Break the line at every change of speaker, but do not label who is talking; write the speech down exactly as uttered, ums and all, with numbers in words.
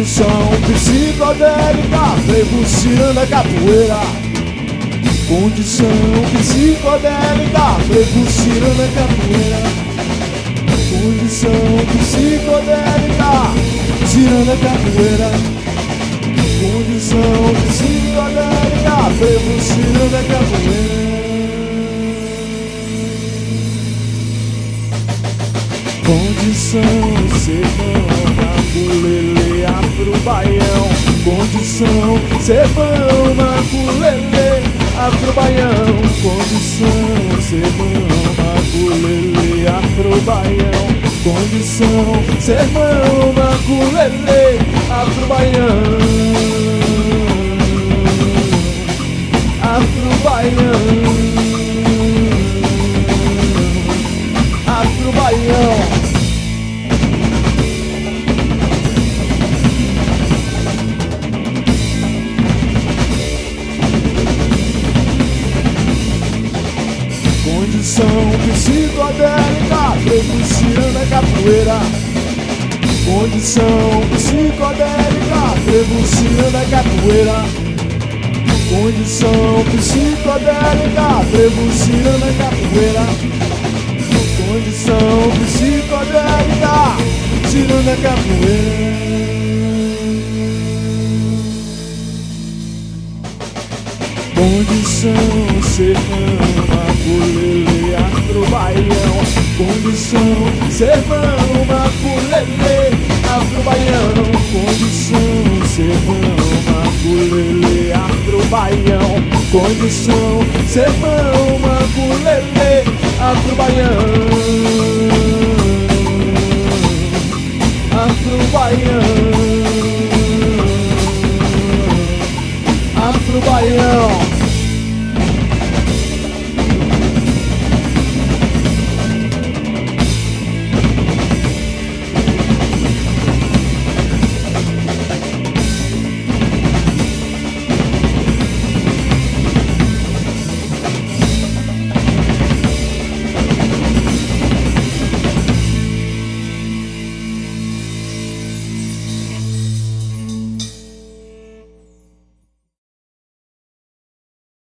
Condição psicodélica, frevo, ciranda, capoeira. Condição psicodélica, frevo, ciranda, capoeira. Condição psicodélica, ciranda, capoeira. Condição psicodélica, frevo, ciranda, capoeira. Condição, sermão, maculele, afro, baião. Condição, sermão, maculele, afro, baião. Condição, sermão, maculele, afro, baião. Condição, sermão, maculele, afro, baião. Afro, baião. Afro, baião. Condição psicodélica, frevo, ciranda, capoeira. Condição psicodélica, frevo, ciranda, capoeira. Condição psicodélica, frevo, ciranda, capoeira. Condição psicodélica, ciranda, capoeira. Condição, sermão, maculele, afro, baião. Condição, sermão, maculele, afro, baião. Condição, sermão, maculele, afro, baião. Condição, sermão, maculele, afro, baião. Afro, baião. Afro, baião.